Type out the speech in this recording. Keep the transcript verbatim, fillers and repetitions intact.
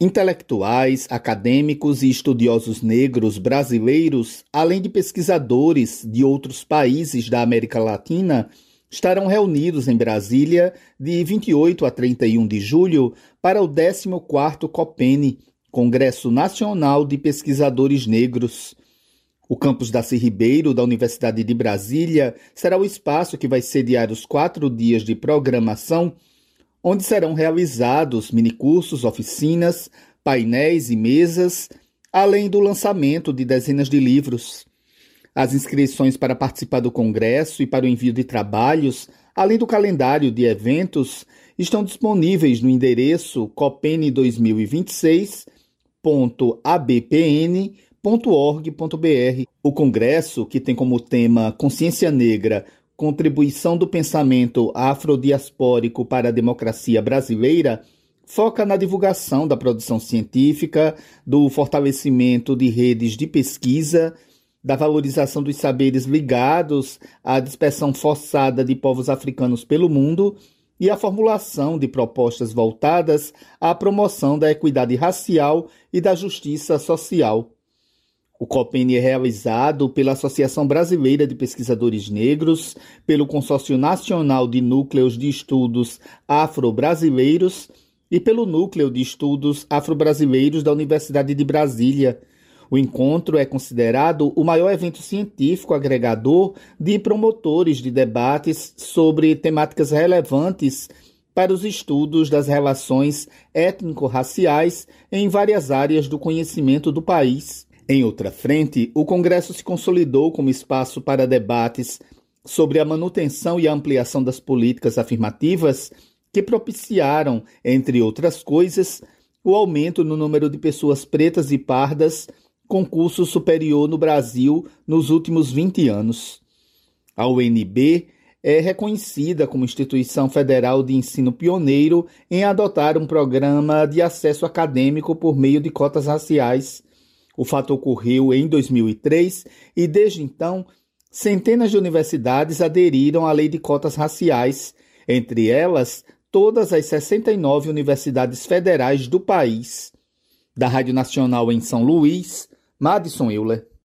Intelectuais, acadêmicos e estudiosos negros brasileiros, além de pesquisadores de outros países da América Latina, estarão reunidos em Brasília de vinte e oito a trinta e um de julho para o décimo quarto COPENE, Congresso Nacional de Pesquisadores Negros. O campus Darcy Ribeiro, da Universidade de Brasília, será o espaço que vai sediar os quatro dias de programação, onde serão realizados minicursos, oficinas, painéis e mesas, além do lançamento de dezenas de livros. As inscrições para participar do congresso e para o envio de trabalhos, além do calendário de eventos, estão disponíveis no endereço copene dois mil e vinte e seis ponto a b p n ponto org ponto b r. O congresso, que tem como tema Consciência Negra, Contribuição do Pensamento Afrodiaspórico para a Democracia Brasileira, foca na divulgação da produção científica, do fortalecimento de redes de pesquisa, da valorização dos saberes ligados à dispersão forçada de povos africanos pelo mundo e a formulação de propostas voltadas à promoção da equidade racial e da justiça social. O COPENE é realizado pela Associação Brasileira de Pesquisadores Negros, pelo Consórcio Nacional de Núcleos de Estudos Afro-Brasileiros e pelo Núcleo de Estudos Afro-Brasileiros da Universidade de Brasília. O encontro é considerado o maior evento científico agregador de promotores de debates sobre temáticas relevantes para os estudos das relações étnico-raciais em várias áreas do conhecimento do país. Em outra frente, o Congresso se consolidou como espaço para debates sobre a manutenção e a ampliação das políticas afirmativas que propiciaram, entre outras coisas, o aumento no número de pessoas pretas e pardas com curso superior no Brasil nos últimos vinte anos. A U N B é reconhecida como instituição federal de ensino pioneiro em adotar um programa de acesso acadêmico por meio de cotas raciais. O fato ocorreu em dois mil e três e, desde então, centenas de universidades aderiram à lei de cotas raciais, entre elas todas as sessenta e nove universidades federais do país. Da Rádio Nacional em São Luís, Madison Euler.